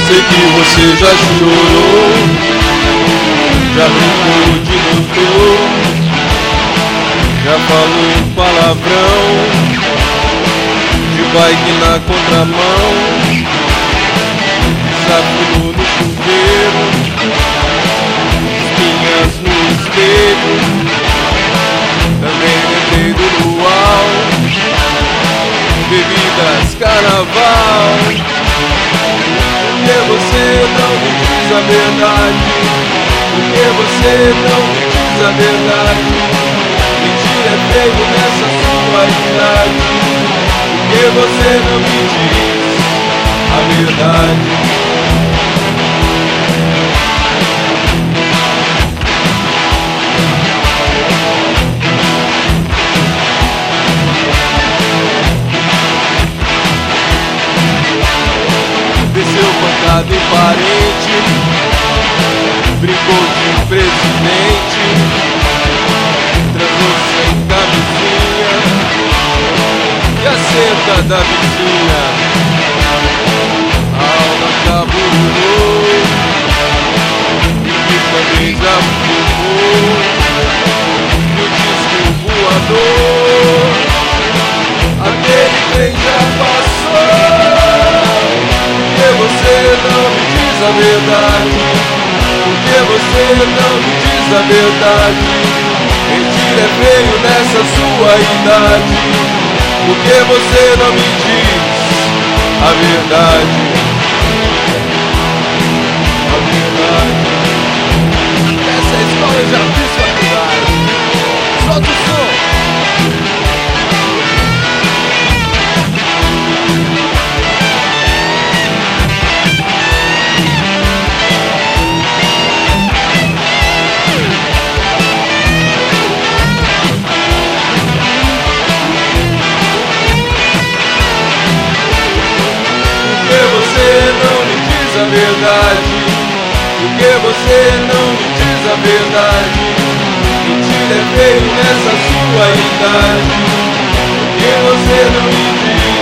sei que você já chorou, já brincou de doutor, já falou palavrão, de bike na contramão, desafinou no chuveiro, espinhas no espelho, também lembrei do luau, bebidas, carnaval. Porque você não me diz a verdade? Porque você não me diz a verdade? Mentir é feio nessa sua idade. Porque você não me diz a verdade? Desceu pancada em parente, brincou de presidente, transou sem camisinha e a cerca da vizinha. A alma caburou e também já fumou no disco voador. Aquele trem já passou. Porque você não me diz a verdade? Porque você não me diz a verdade? Mentir é feio nessa sua idade. Porque você não me diz a verdade? A verdade. Essa é a escola, eu já fiz faculdade. Solta o som. A verdade, porque você não me diz a verdade? Mentir é feio nessa sua idade, porque você não me diz